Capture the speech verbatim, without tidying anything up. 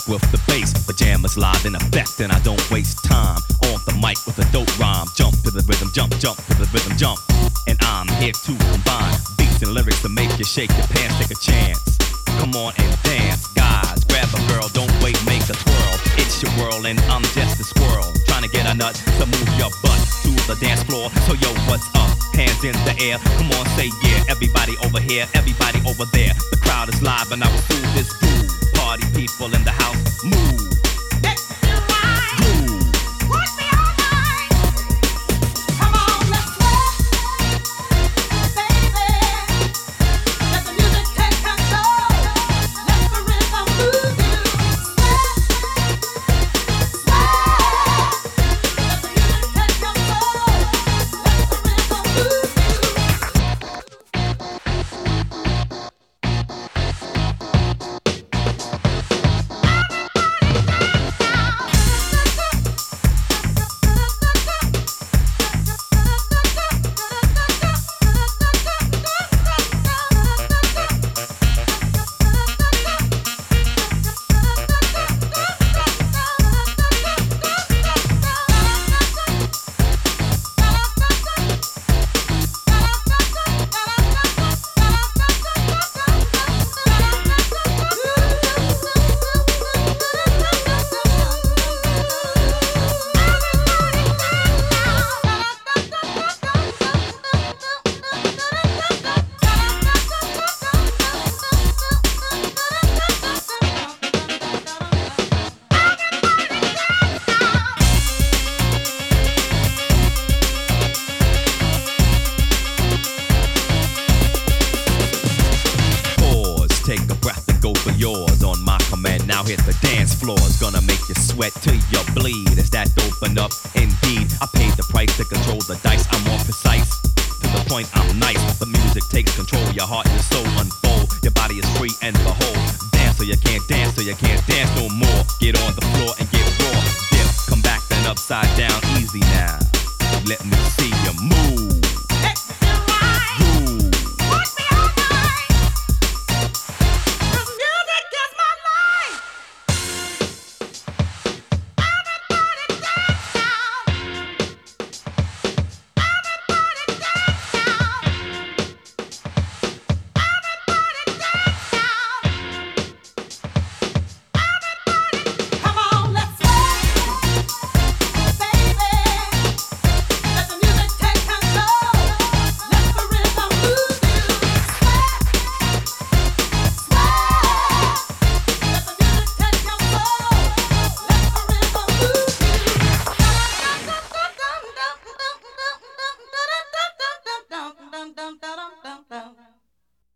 with the bass. Pajamas live in effect, and I don't waste time. On the mic with a dope rhyme. Jump to the rhythm, jump, jump to the rhythm, jump. And I'm here to combine beats and lyrics to make you shake your pants, take a chance. Come on and dance, guys. Grab a girl, don't wait, make a twirl. It's your world, and I'm just a squirrel. Trying to get a nut to move your butt to the dance floor. So yo, what's up? Hands in the air, come on, say yeah. Everybody over here, everybody over there. The crowd is live, and I will do this groove. Party people in the house, move. Let's do right. Groove. Watch me all night. Come on, let's sweat, baby. Let the music take control. Let the rhythm move you. Sweat, sweat. Let the music take control. Let the rhythm move you. Pause, take a breath and go for yours. On my command, now hit the dance floors. Gonna make you sweat till you bleed. Is that open up? Indeed, I paid the price to control the dice. I'm more precise. To the point, I'm nice. The music takes control. Your heart and your soul unfold. Your body is free and behold. Dance so you can't dance, so you can't dance no more. Get on the floor and get raw. Dip, come back then upside down. Easy now. Let me see you move. Let's do right. Groove. Watch me all night. 'Cause music is my life. Everybody dance now. Everybody dance now. Everybody dance now. Everybody, come on, let's sweat, baby. Let the music take control. Let the rhythm move you. Sweat, sweat. Let the music take control. Let the rhythm move you.